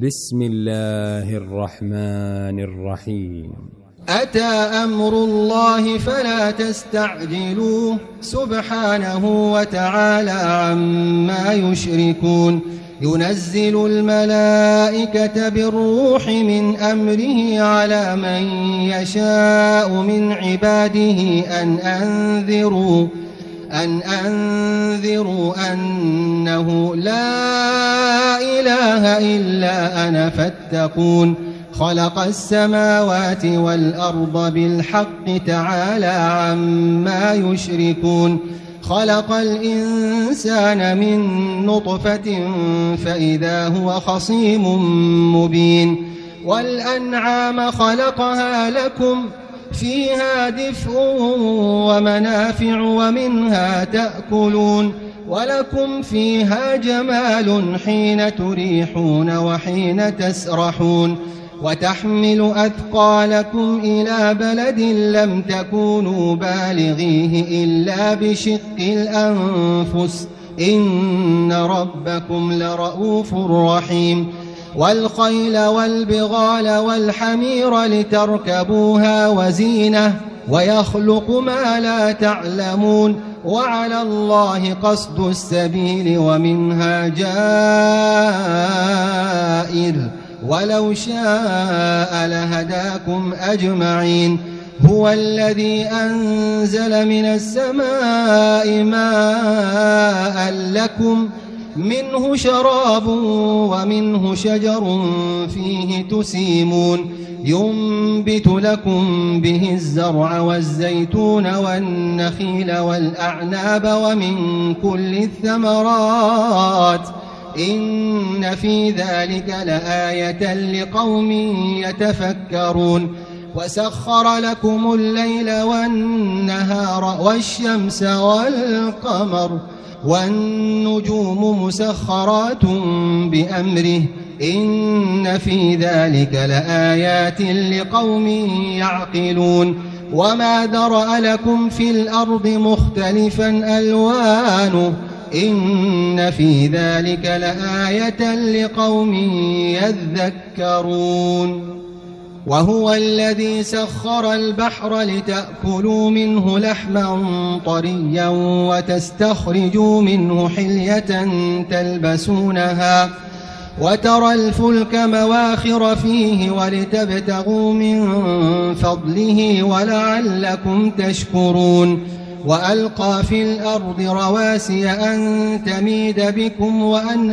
بسم الله الرحمن الرحيم. أتى أمر الله فلا تستعجلوه سبحانه وتعالى عما يشركون. ينزل الملائكة بالروح من أمره على من يشاء من عباده أن أنذروا أنه لا إله إلا أنا فاتقون. خلق السماوات والأرض بالحق تعالى عما يشركون. خلق الإنسان من نطفة فإذا هو خصيم مبين. والأنعام خلقها لكم فيها دفء ومنافع ومنها تأكلون ولكم فيها جمال حين تريحون وحين تسرحون. وتحمل أثقالكم إلى بلد لم تكونوا بالغيه إلا بشق الأنفس إن ربكم لرؤوف رحيم. والخيل والبغال والحمير لتركبوها وزينة ويخلق ما لا تعلمون. وعلى الله قصد السبيل ومنها جائر ولو شاء لهداكم أجمعين. هو الذي أنزل من السماء ماء لكم منه شراب ومنه شجر فيه تسيمون. ينبت لكم به الزرع والزيتون والنخيل والأعناب ومن كل الثمرات إن في ذلك لآية لقوم يتفكرون. وسخر لكم الليل والنهار والشمس والقمر والنجوم مسخرات بأمره إن في ذلك لآيات لقوم يعقلون. وما ذرأ لكم في الأرض مختلفا ألوانه إن في ذلك لآية لقوم يذكرون. وهو الذي سخر البحر لتأكلوا منه لحما طريا وتستخرجوا منه حلية تلبسونها وترى الفلك مواخر فيه ولتبتغوا من فضله ولعلكم تشكرون. وألقى في الأرض رواسي أن تميد بكم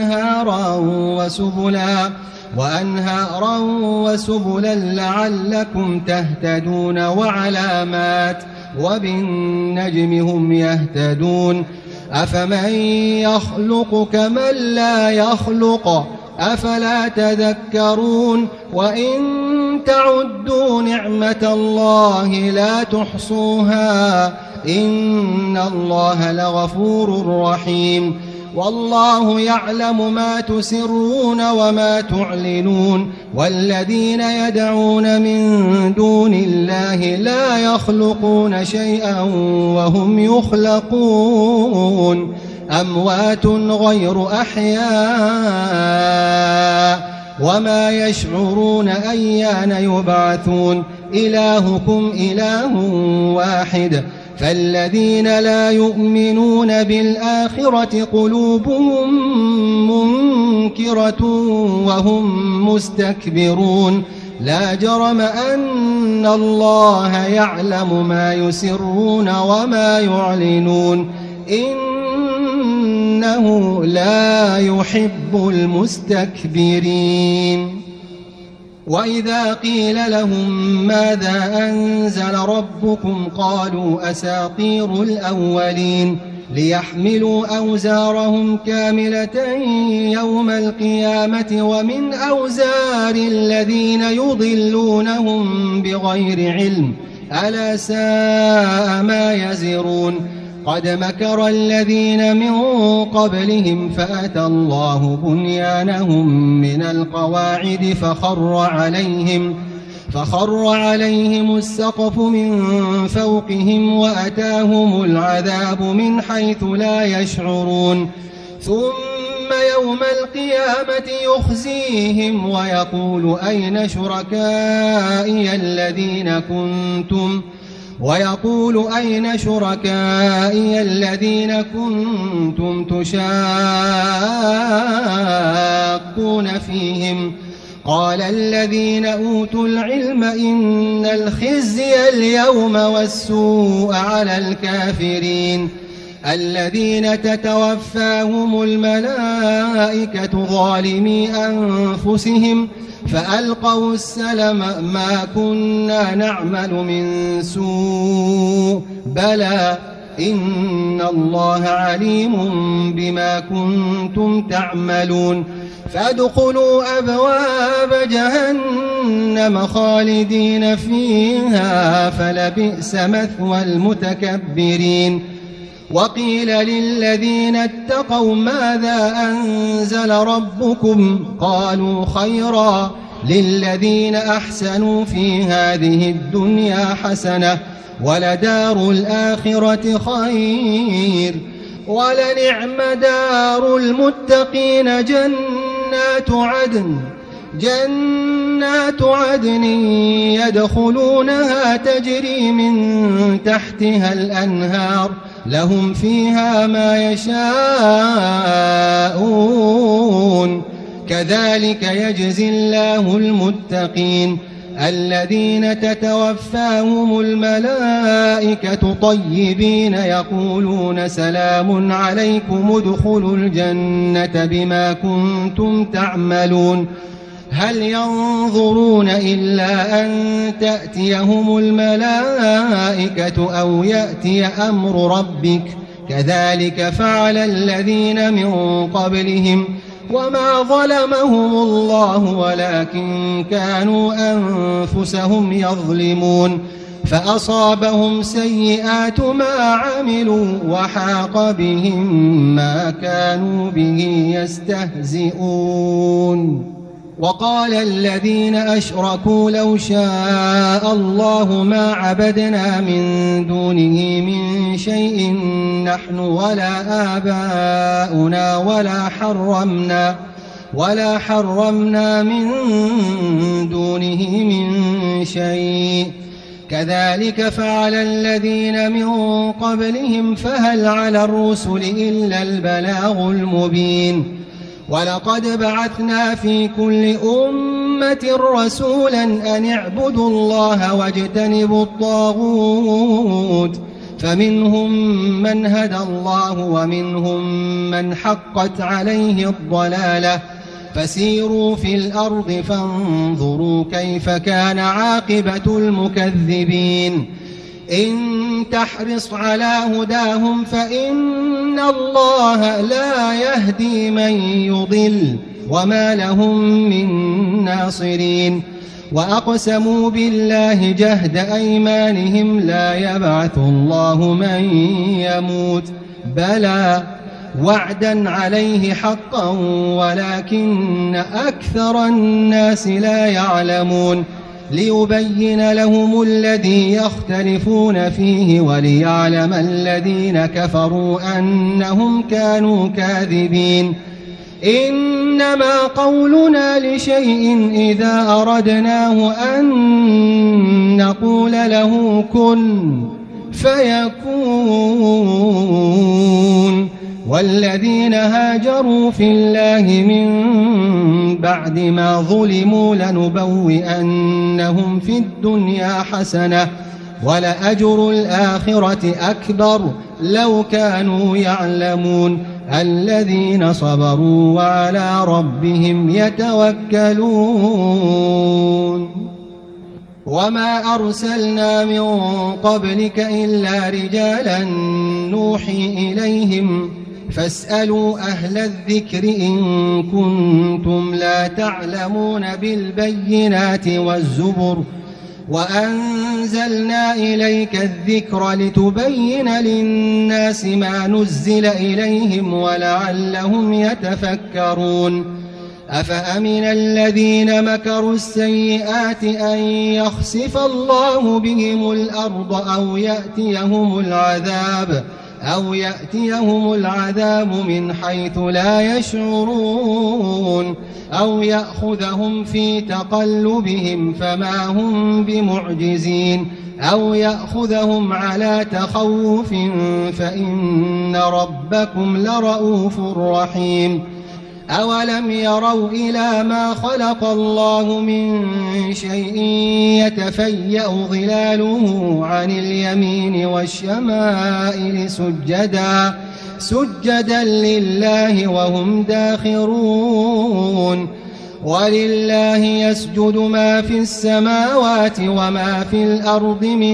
وأنهارا وسبلا لعلكم تهتدون وعلامات وبالنجم هم يهتدون. أفمن يخلق كمن لا يخلق أفلا تذكرون. وإن تعدوا نعمة الله لا تحصوها إن الله لغفور رحيم. والله يعلم ما تسرون وما تعلنون. والذين يدعون من دون الله لا يخلقون شيئا وهم يخلقون أموات غير أحياء وما يشعرون أيان يبعثون. إلهكم إله واحد فالذين لا يؤمنون بالآخرة قلوبهم منكرة وهم مستكبرون. لا جرم أن الله يعلم ما يسرون وما يعلنون إنه لا يحب المستكبرين. وإذا قيل لهم ماذا أنزل ربكم قالوا أساطير الأولين ليحملوا أوزارهم كاملة يوم القيامة ومن أوزار الذين يضلونهم بغير علم ألا ساء ما يزرون. قد مكر الذين من قبلهم فأتى الله بنيانهم من القواعد فخر عليهم السقف من فوقهم وأتاهم العذاب من حيث لا يشعرون. ثم يوم القيامة يخزيهم ويقول أين شركائي الذين كنتم تشاقون فيهم قال الذين أوتوا العلم إن الخزي اليوم والسوء على الكافرين الذين تتوفاهم الملائكة ظالمي أنفسهم فألقوا السلم ما كنا نعمل من سوء بلى إن الله عليم بما كنتم تعملون فادخلوا أبواب جهنم خالدين فيها فلبئس مثوى المتكبرين وقيل للذين اتقوا ماذا أنزل ربكم قالوا خيرا للذين أحسنوا في هذه الدنيا حسنة ولدار الآخرة خير ولنعم دار المتقين جنات عدن يدخلونها تجري من تحتها الأنهار لهم فيها ما يشاءون كذلك يجزي الله المتقين الذين تتوفاهم الملائكة طيبين يقولون سلام عليكم ادخلوا الجنة بما كنتم تعملون هل ينظرون إلا أن تأتيهم الملائكة أو يأتي أمر ربك كذلك فعل الذين من قبلهم وما ظلمهم الله ولكن كانوا أنفسهم يظلمون فأصابهم سيئات ما عملوا وحاق بهم ما كانوا به يستهزئون وقال الذين أشركوا لو شاء الله ما عبدنا من دونه من شيء نحن ولا آباؤنا ولا حرمنا من دونه من شيء كذلك فعل الذين من قبلهم فهل على الرسل إلا البلاغ المبين ولقد بعثنا في كل أمة رسولا أن اعبدوا الله واجتنبوا الطاغوت فمنهم من هدى الله ومنهم من حقت عليه الضلالة فسيروا في الأرض فانظروا كيف كان عاقبة المكذبين إن تحرص على هداهم فإن الله لا يهدي من يضل وما لهم من ناصرين وأقسموا بالله جهد أيمانهم لا يبعث الله من يموت بلى وعدا عليه حقا ولكن أكثر الناس لا يعلمون ليبين لهم الذي يختلفون فيه وليعلم الذين كفروا أنهم كانوا كاذبين إنما قولنا لشيء إذا أردناه أن نقول له كن فيكون والذين هاجروا في الله من بعد ما ظلموا لنبوئنهم في الدنيا حسنة ولأجر الآخرة أكبر لو كانوا يعلمون الذين صبروا وعلى ربهم يتوكلون وما أرسلنا من قبلك إلا رجالا نوحي إليهم فاسألوا أهل الذكر إن كنتم لا تعلمون بالبينات والزبر وأنزلنا إليك الذكر لتبين للناس ما نزل إليهم ولعلهم يتفكرون أفأمن الذين مكروا السيئات أن يخسف الله بهم الأرض أو يأتيهم العذاب أو يأتيهم العذاب من حيث لا يشعرون أو يأخذهم في تقلبهم فما هم بمعجزين أو يأخذهم على تخوف فإن ربكم لرؤوف رحيم أولم يروا إلى ما خلق الله من شيء يتفيأ ظلاله عن اليمين والشمائل سجدا لله وهم داخرون ولله يسجد ما في السماوات وما في الأرض من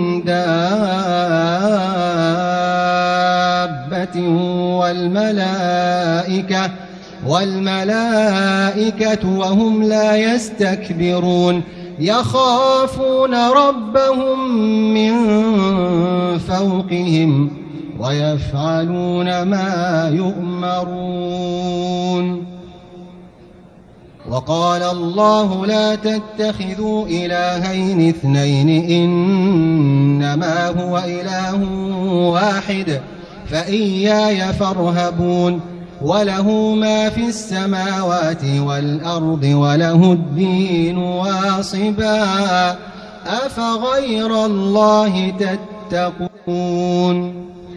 دابة والملائكة وهم لا يستكبرون يخافون ربهم من فوقهم ويفعلون ما يؤمرون وقال الله لا تتخذوا إلهين اثنين إنما هو إله واحد فإياي فارهبون وله ما في السماوات والأرض وله الدين واصبا أفغير الله تتقون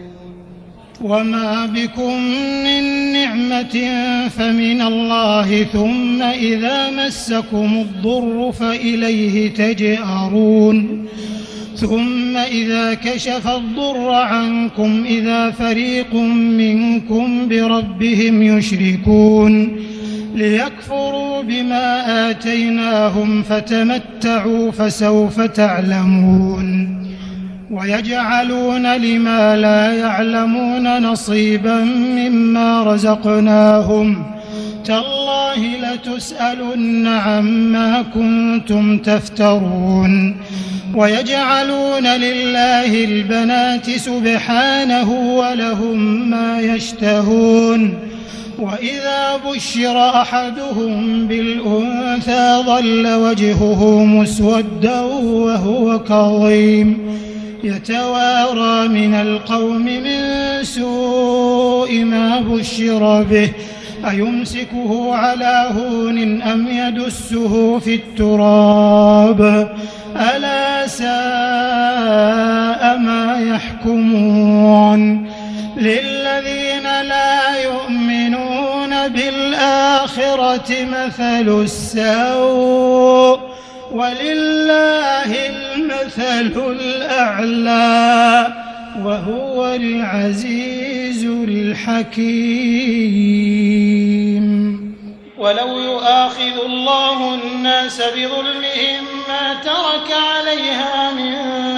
وما بكم من نعمة فمن الله ثم إذا مسكم الضر فإليه تجأرون ثم إذا كشف الضر عنكم إذا فريق منكم بربهم يشركون ليكفروا بما آتيناهم فتمتعوا فسوف تعلمون ويجعلون لما لا يعلمون نصيبا مما رزقناهم تالله لتسألن عما كنتم تفترون ويجعلون لله البنات سبحانه ولهم ما يشتهون وإذا بشر أحدهم بالأنثى ظل وجهه مسودا وهو كظيم يتوارى من القوم من سوء ما بشر به أيمسكه على هون أم يدسه في التراب ألا ساء ما يحكمون للذين لا يؤمنون بالآخرة مثل السوء ولله المثل الأعلى وهو العزيز الحكيم ولو يؤاخذ الله الناس بظلمهم ما ترك عليها من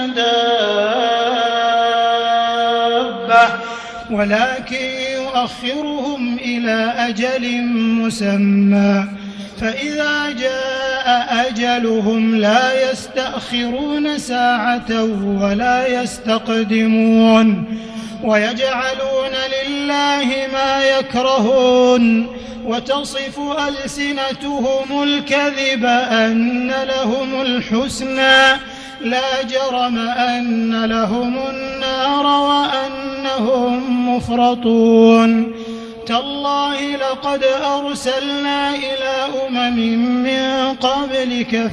دابة ولكن يؤخرهم إلى أجل مسمى فإذا جاء أجلهم لا يستأخرون ساعة ولا يستقدمون ويجعلون لله ما يكرهون وتصف ألسنتهم الكذب أن لهم الحسنى لا جرم أن لهم النار وأنهم مفرطون تالله لقد أرسلنا إلى أمم من قبلك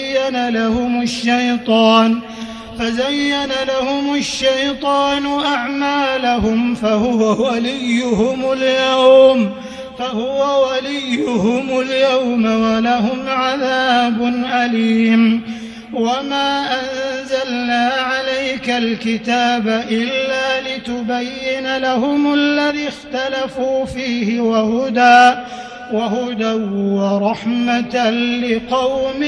فزين لهم الشيطان أعمالهم فهو وليهم اليوم ولهم عذاب أليم وما أنزلنا عليك الكتاب إلا لتبين لهم الذي اختلفوا فيه وهدى ورحمة لقوم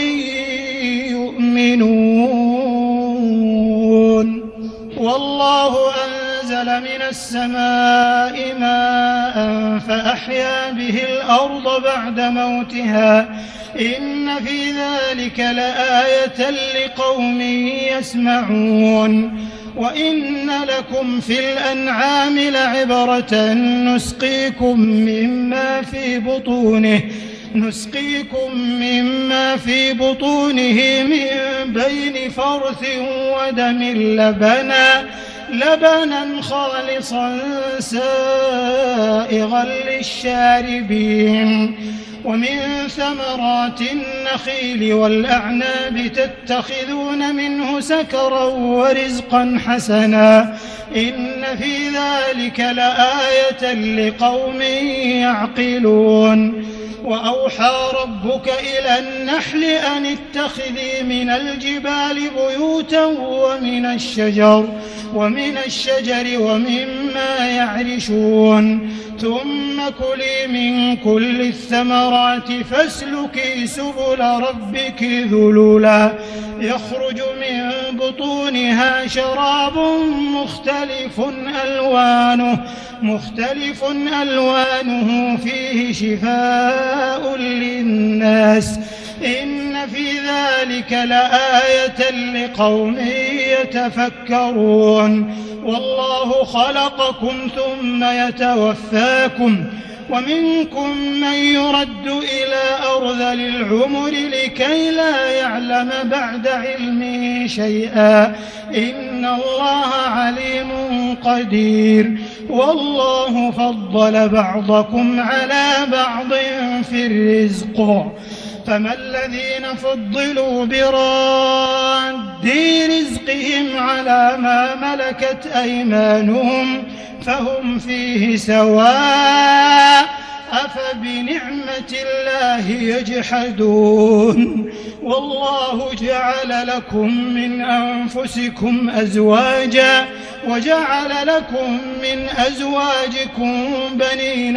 يؤمنون والله أنزل من السماء ماء فأحيا به الأرض بعد موتها إن في ذلك لآية لقوم يسمعون وإن لكم في الأنعام لعبرة نسقيكم مما في لبنا خالصا سائغا للشاربين ومن ثمرات النخيل والأعناب تتخذون منه سكرا ورزقا حسنا إن في ذلك لآية لقوم يعقلون وأوحى ربك إلى النحل أن اتخذي من الجبال بيوتا ومن الشجر ومما يعرشون ثم كلي من كل الثمرات فاسلكي سبل ربك ذللا يخرج من بطونها شراب مختلف ألوانه فيه شفاء للناس إن في ذلك لآية لقوم يتفكرون والله خلقكم ثم يتوفاكم ومنكم من يرد إلى أرذل العمر لكي لا يعلم بعد علمه شيئا إن الله عليم قدير والله فضل بعضكم على بعض في الرزق فما الذين فضلوا براد رزقهم على ما ملكت أيمانهم فهم فيه سواء أفبنعمة الله يجحدون والله جعل لكم من أنفسكم أزواجا وجعل لكم من أزواجكم بنين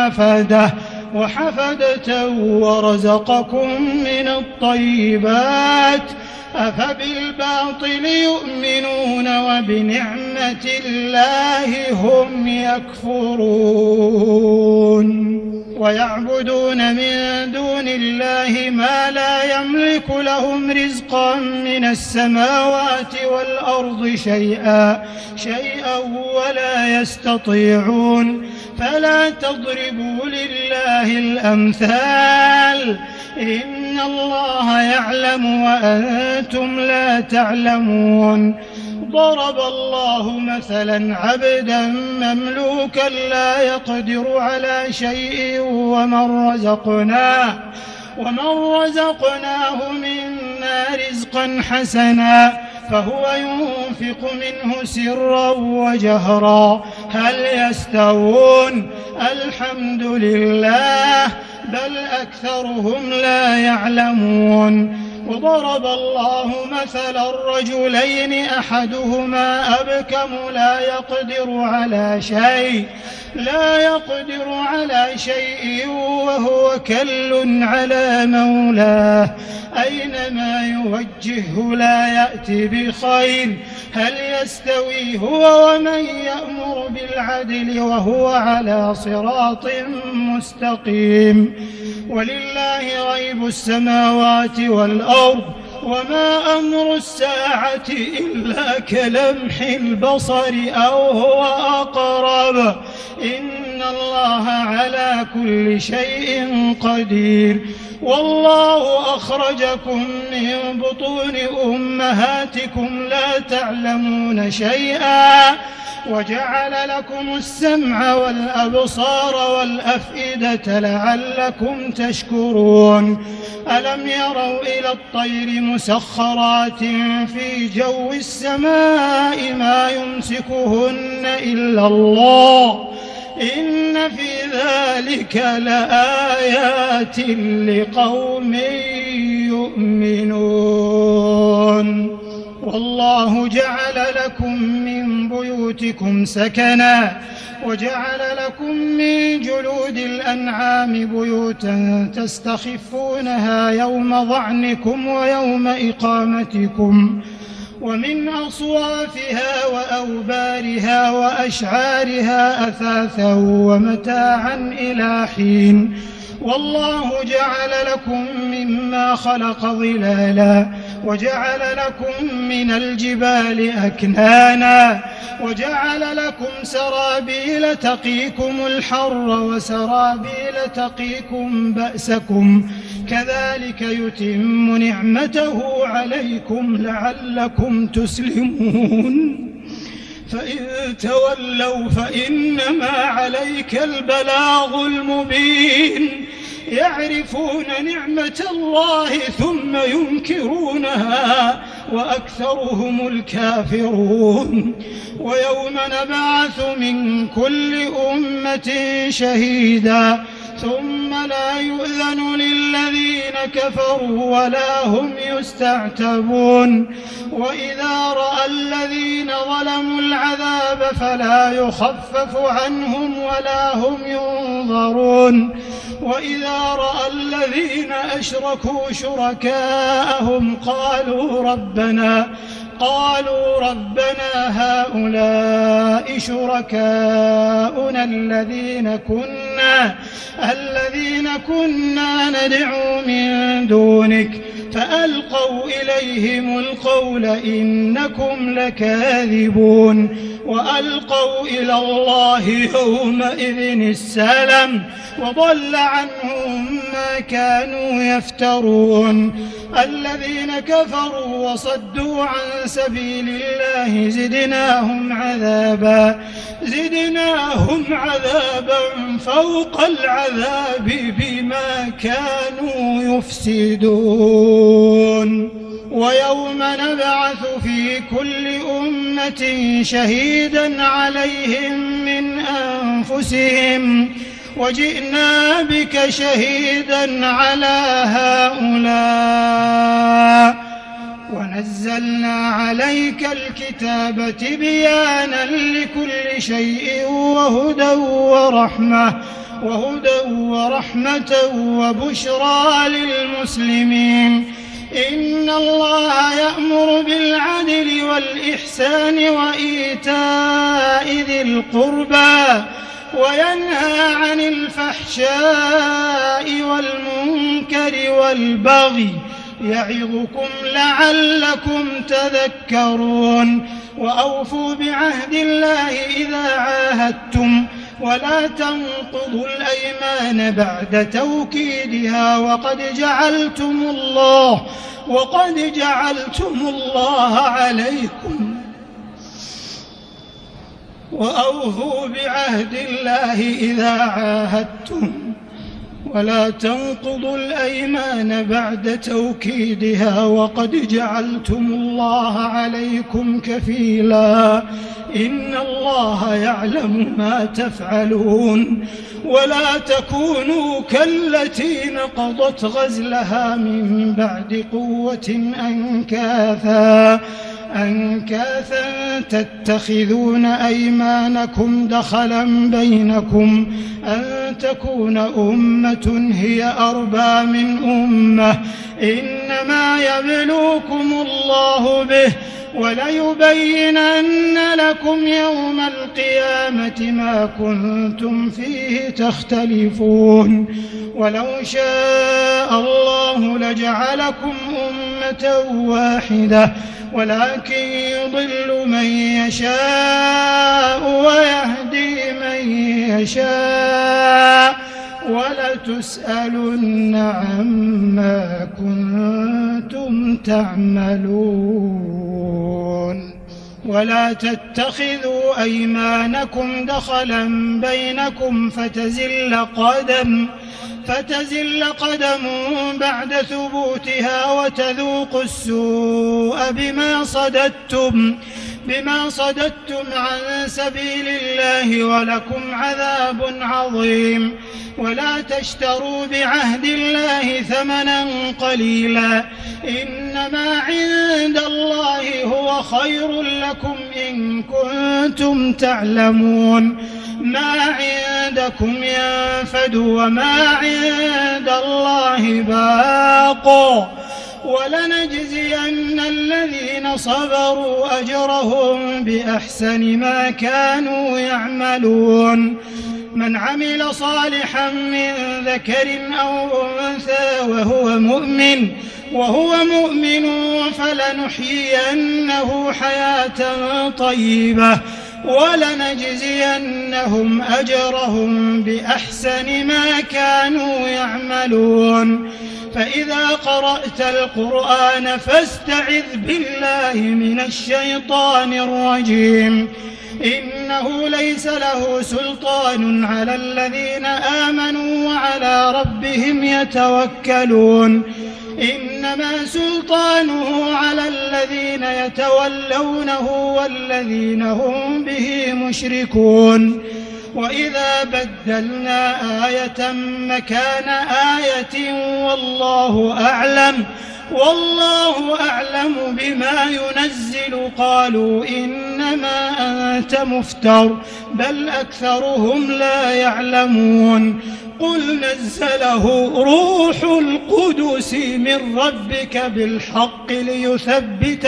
وحفدة ورزقكم من الطيبات أفبالباطل يؤمنون وبنعمة الله هم يكفرون ويعبدون من دون الله ما لا يملك لهم رزقا من السماوات والأرض شيئا ولا يستطيعون فلا تضربوا لله الأمثال إن الله يعلم وأنتم لا تعلمون ضرب الله مثلا عبدا مملوكا لا يقدر على شيء ومن رزقناه منا رزقا حسنا فهو ينفق منه سرا وجهرا هل يستوون الحمد لله بل أكثرهم لا يعلمون وضرب الله مثلا الرجلين أحدهما أبكم لا يقدر على شيء وهو كل على مولاه أينما يوجهه لا يأتي بخير هل يستوي هو ومن يأمر بالعدل وهو على صراط مستقيم ولله غيب السماوات والأرض وما أمر الساعة إلا كلمح البصر أو هو أقرب إن الله على كل شيء قدير والله أخرجكم من بطون أمهاتكم لا تعلمون شيئا وجعل لكم السمع والأبصار والأفئدة لعلكم تشكرون ألم يروا إلى الطير مسخرات في جو السماء ما يمسكهن إلا الله إن في ذلك لآيات لقوم يؤمنون والله جعل لكم من بيوتكم سكنا وجعل لكم من جلود الأنعام بيوتا تستخفونها يوم ظعنكم ويوم إقامتكم ومن أصوافها وأوبارها وأشعارها أثاثا ومتاعا إلى حين والله جعل لكم مما خلق ظلالا وجعل لكم من الجبال أكنانا وجعل لكم سرابيل تقيكم الحر وسرابيل تقيكم بأسكم كذلك يتم نعمته عليكم لعلكم تسلمون فإن تولوا فإنما عليك البلاغ المبين يعرفون نعمة الله ثم ينكرونها وأكثرهم الكافرون ويوم نبعث من كل أمة شهيدا ثم لا يؤذن للذين كفروا ولا هم يستعتبون وإذا رأى الذين ظلموا العذاب فلا يخفف عنهم ولا هم ينظرون وإذا رأى الذين أشركوا شركاءهم قالوا ربنا هؤلاء شركاؤنا الذين كنا ندعو من دونك فألقوا إليهم القول إنكم لكاذبون وألقوا إلى الله يومئذ السلام وضل عنهم ما كانوا يفترون الذين كفروا وصدوا عن سبيل الله زدناهم عذابا فوق العذاب بما كانوا يفسدون ويوم نبعث في كل أمة شهيدا عليهم من أنفسهم وجئنا بك شهيدا على هؤلاء ونزلنا عليك الكتاب تبيانا لكل شيء وهدى ورحمة وبشرى للمسلمين إن الله يأمر بالعدل والإحسان وإيتاء ذي القربى وينهى عن الفحشاء والمنكر والبغي يعظكم لعلكم تذكرون وأوفوا بعهد الله إذا عاهدتم ولا تنقضوا الأيمان بعد توكيدها وقد جعلتم الله عليكم وأوفوا بعهد الله إذا عاهدتم ولا تنقضوا الأيمان بعد توكيدها وقد جعلتم الله عليكم كفيلا إن الله يعلم ما تفعلون ولا تكونوا كالتي نقضت غزلها من بعد قوة أنكاثا تتخذون أيمانكم دخلا بينكم أن تكون أمة هي أربى من أمة إنما يبلوكم الله به وليبينن لكم يوم القيامة ما كنتم فيه تختلفون ولو شاء الله لجعلكم أمة واحدة ولكن يضل من يشاء ويهدي من يشاء ولتسألن عما كنتم تعملون ولا تتخذوا أيمانكم دخلا بينكم فتزل قدم بعد ثبوتها وتذوقوا السوء بما صددتم عن سبيل الله ولكم عذاب عظيم ولا تشتروا بعهد الله ثمنا قليلا إنما عند الله هو خير لكم إن كنتم تعلمون ما عندكم ينفد وما عند الله باق ولنجزين الذين صبروا أجرهم بأحسن ما كانوا يعملون من عمل صالحا من ذكر أو أنثى وهو مؤمن فلنحيينه حياة طيبة ولنجزينهم أجرهم بأحسن ما كانوا يعملون فإذا قرأت القرآن فاستعذ بالله من الشيطان الرجيم إنه ليس له سلطان على الذين آمنوا وعلى ربهم يتوكلون إنما سلطانه على الذين يتولونه والذين هم به مشركون وإذا بدلنا آية مكان آية والله أعلم بما ينزل قالوا إنما أنت مفتر بل أكثرهم لا يعلمون قل نزله روح القدس من ربك بالحق ليثبت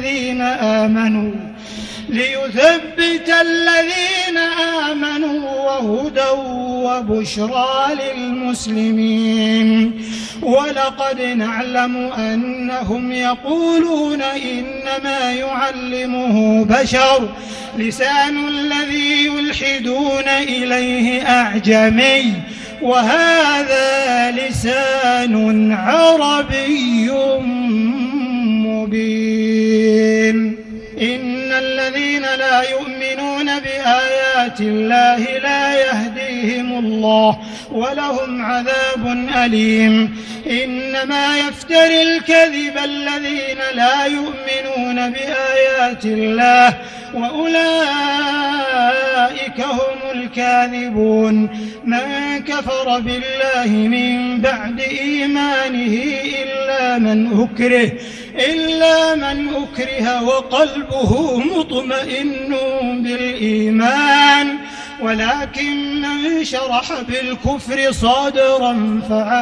الذين آمنوا وهدى وبشرى للمسلمين ولقد نعلم أنهم يقولون إنما يعلمه بشر لسان الذي يلحدون إليه أعجمي وهذا لسان عربي مبين إن الذين لا يؤمنون بآيات الله لا يهديهم الله ولهم عذاب أليم إنما يفتري الكذب الذين لا يؤمنون بآيات الله وأولئك هم الكاذبون من كفر بالله من بعد إيمانه إلا من أكره وقلبه مطمئن بالإيمان ولكن من شرح بالكفر صدرا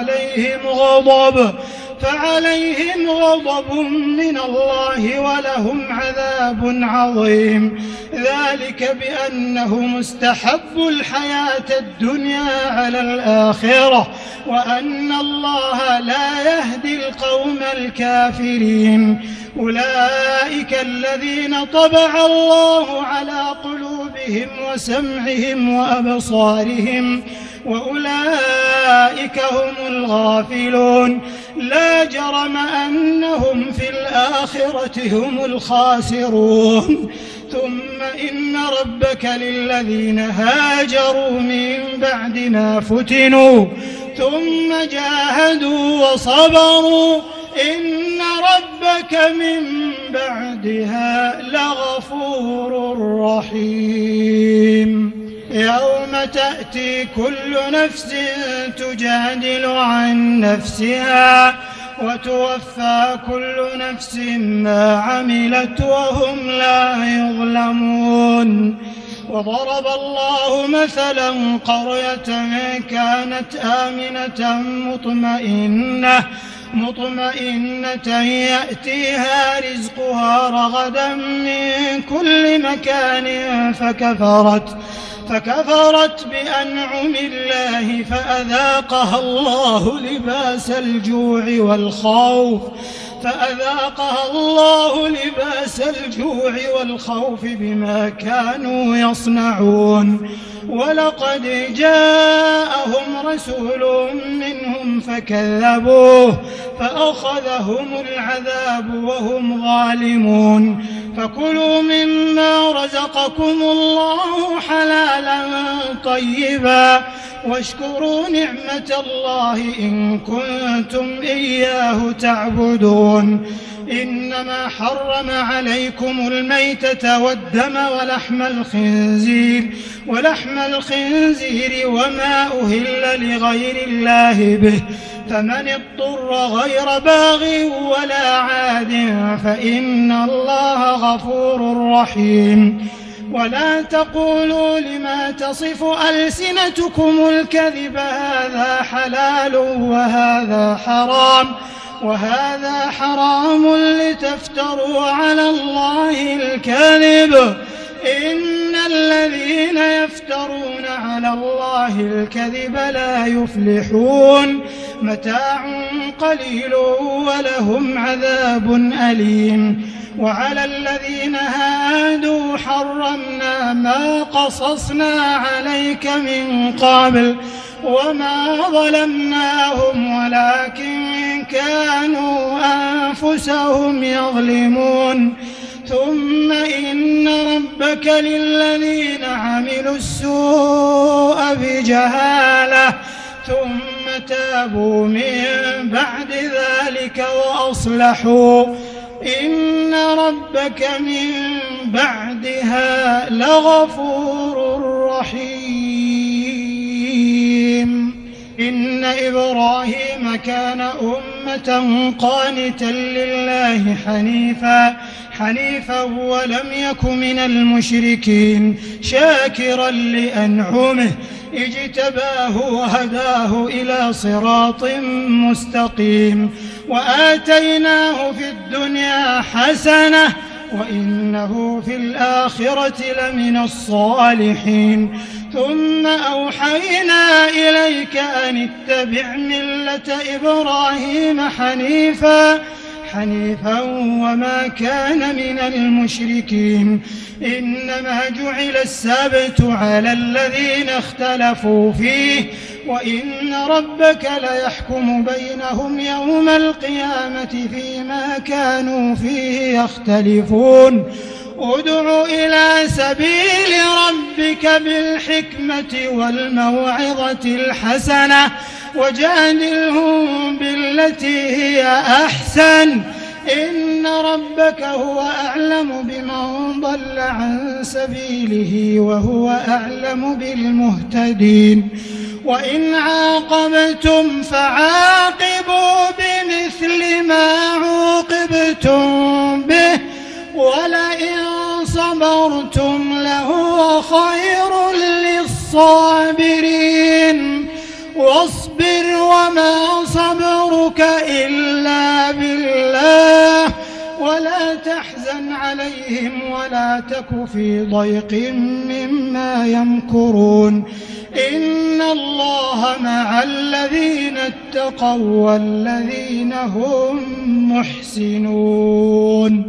فعليهم غضب من الله ولهم عذاب عظيم ذلك بأنهم استحبوا الحياة الدنيا على الآخرة وأن الله لا يهدي القوم الكافرين أولئك الذين طبع الله على قلوبهم وسمعهم وأبصارهم وأولئك هم الغافلون لا جرم أنهم في الآخرة هم الخاسرون ثم إن ربك للذين هاجروا من بعد ما فتنوا ثم جاهدوا وصبروا إن ربك من بعدها لغفور رحيم يوم تأتي كل نفس تجادل عن نفسها وتوفى كل نفس ما عملت وهم لا يظلمون وضرب الله مثلا قرية كانت آمنة مطمئنة يأتيها رزقها رغدا من كل مكان فكفرت بأنعم الله فأذاقها الله لباس الجوع والخوف بما كانوا يصنعون ولقد جاءهم رسول منهم فكذبوه فأخذهم العذاب وهم ظالمون فكلوا مما رزقكم الله حلالا طيبا واشكروا نعمة الله إن كنتم إياه تعبدون إنما حرم عليكم الميتة والدم ولحم الخنزير وما أهل لغير الله به فمن اضطر غير باغ ولا عاد فإن الله غفور رحيم ولا تقولوا لما تصف ألسنتكم الكذب هذا حلال وهذا حرام لتفتروا على الله الكذب إن الذين يفترون على الله الكذب لا يفلحون متاع قليل ولهم عذاب أليم وعلى الذين هادوا حرمنا ما قصصنا عليك من قبل وما ظلمناهم ولكن كانوا أنفسهم يظلمون ثم إن ربك للذين عملوا السوء بجهالة ثم تابوا من بعد ذلك وأصلحوا إن ربك من بعدها لغفور رحيم. إن إبراهيم كان أمة قانتا لله حنيفا ولم يك من المشركين شاكرا لأنعمه اجتباه وهداه إلى صراط مستقيم وآتيناه في الدنيا حسنة وإنه في الآخرة لمن الصالحين. ثم أوحينا إليك أن اتبع ملة إبراهيم حنيفا وما كان من المشركين. إنما جعل السبت على الذين اختلفوا فيه وإن ربك ليحكم بينهم يوم القيامة فيما كانوا فيه يختلفون. ادع إلى سبيل ربك بالحكمة والموعظة الحسنة وجادلهم بالتي هي أحسن إن ربك هو أعلم بمن ضل عن سبيله وهو أعلم بالمهتدين. وإن عاقبتم فعاقبوا بمثل ما عوقبتم به ولئن صبرتم لهو خير للصابرين. واصبر وما صبرك إلا بالله ولا تحزن عليهم ولا تك في ضيق مما يمكرون. إن الله مع الذين اتقوا والذين هم محسنون.